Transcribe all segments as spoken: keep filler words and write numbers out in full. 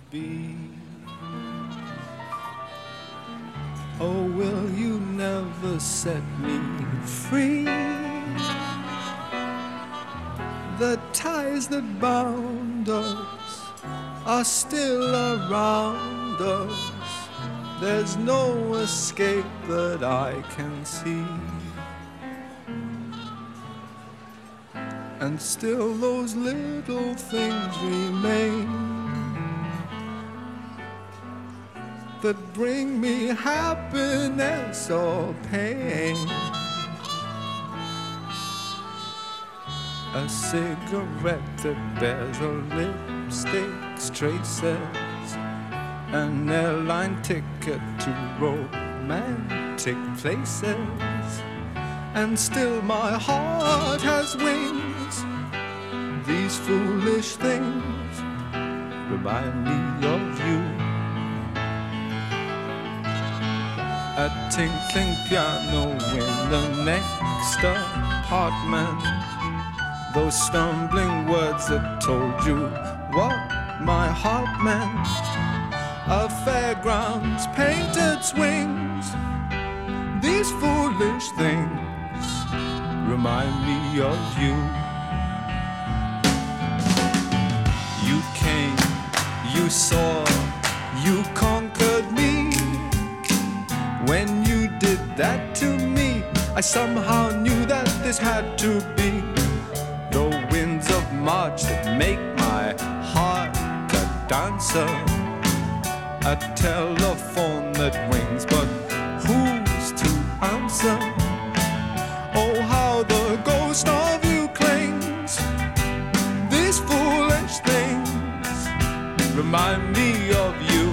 be. Oh, will you never set me free? The ties that bound us are still around us. There's no escape that I can see. And still those little things remain that bring me happiness or pain. A cigarette that bears a lipstick's traces, an airline ticket to romantic places, and still my heart has wings. These foolish things remind me of you. A tinkling piano in the next apartment, those stumbling words that told you what my heart meant. A fairground's painted swings. These foolish things remind me of you. You came, you saw, you conquered me. When you did that to me, I somehow knew that this had to be. The winds of March that make my heart a dancer, a telephone that rings, but who's to answer? Oh, how the ghost of you clings. These foolish things remind me of you.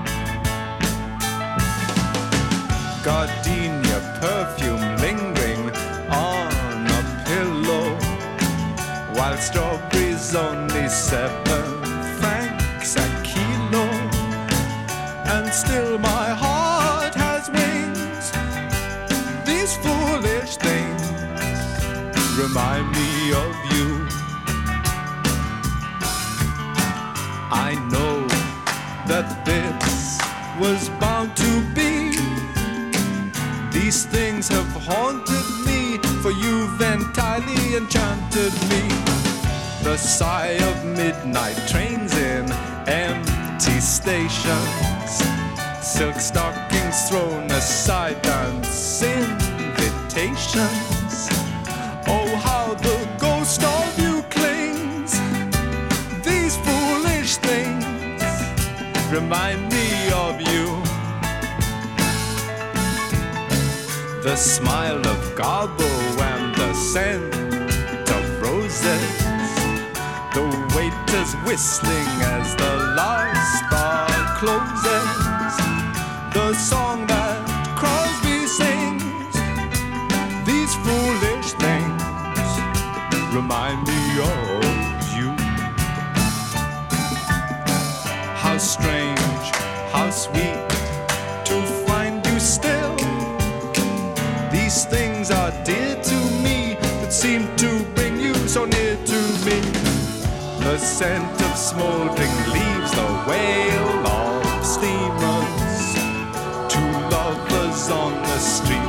Gardenia perfume lingering on a pillow, while strawberries only seven francs a kilo. And still my heart has wings. These foolish things remind me of you. I know that this was bound to be. These things have haunted me, for you've entirely enchanted me. The sigh of midnight trains in empty stations, silk stockings thrown aside, dance invitations. Oh, how the ghost of you clings. These foolish things remind me of you. The smile of Garbo and the scent of roses, the waiters whistling as the last bar closes, the song that Crosby sings. These foolish things remind me of you. How strange, how sweet to find you still. These things are dear to me, that seem to bring you so near to me. The scent of smoldering leaves, the wail of steamers, two lovers on the street.